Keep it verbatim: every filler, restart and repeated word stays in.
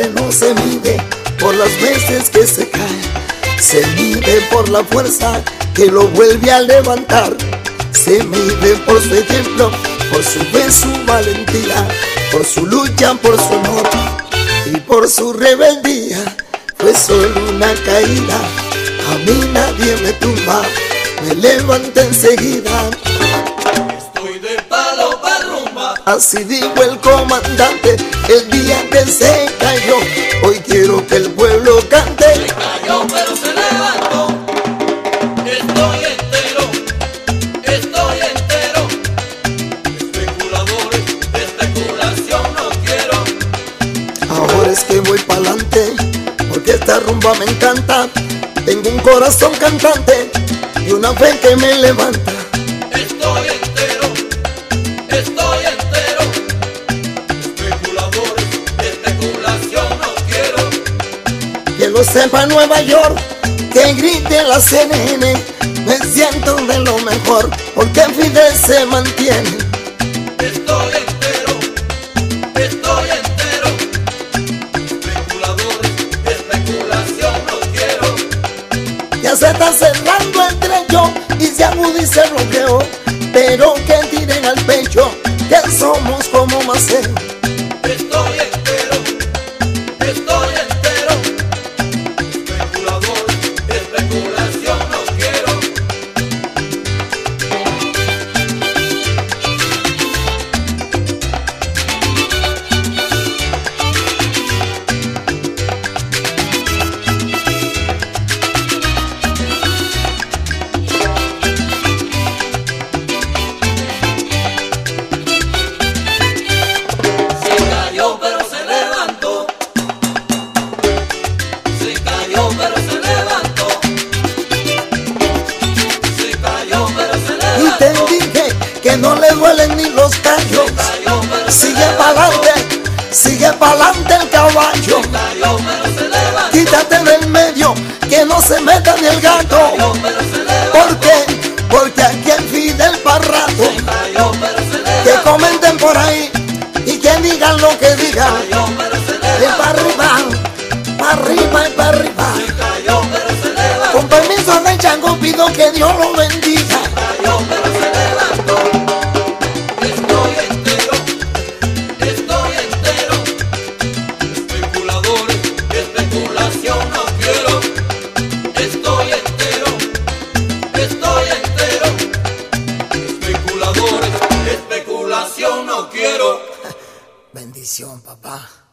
hombre no se mide por las veces que se cae, se mide por la fuerza que lo vuelve a levantar. Se mide por su ejemplo, por su fe, su valentía, por su lucha, por su honor y por su rebeldía. Fue solo una caída, a mí nadie me tumba, me levanté enseguida. Estoy de palo pa' rumba, así dijo el comandante el día que se cayó. Hoy quiero que el pueblo cante. se cayó pero se levantó. Estoy entero, estoy entero. Especuladores, de especulación no quiero. Ahora es que voy pa'lante, porque esta rumba me encanta. Tengo un corazón cantante y una fe que me levanta. Estoy entero, estoy entero. Especuladores, de especulación no quiero. Que lo sepa Nueva York, que grite la C N N. Me siento de lo mejor, porque Fidel se mantiene. Estoy entero, estoy entero. Especuladores, de especulación no quiero. Ya se está cerrando el trecho y se agudiza el bloqueo, pero que tiren al pecho, que somos como Maceo. Estoy entero, estoy entero. Especulador, especulación no quiero. Se cayó pero se levantó. Se cayó pero se levantó. Se cayó pero se levantó. Y te dije que no le duelen ni los callos. Se cayó pero se Sigue levantó. pa'lante, sigue pa'lante el caballo. Se cayó pero se levantó. Quítate del medio, que no se meta ni el gato. Cayó pero se levantó. ¿Por qué? Porque aquí en Fidel pa' rato. Se cayó pero se Que levantó. comenten por ahí y que digan lo que digan. Cayó pero se Y levantó. pa' arriba, pa' arriba y pa' arriba. Se cayó pero se levantó. Con permiso de Chango pido que Dios lo bendiga. Cayó pero se levantó. Estoy entero, estoy entero. Especuladores, especulación no quiero. Estoy entero, estoy entero. Especuladores, especulación no quiero. Bendición, papá.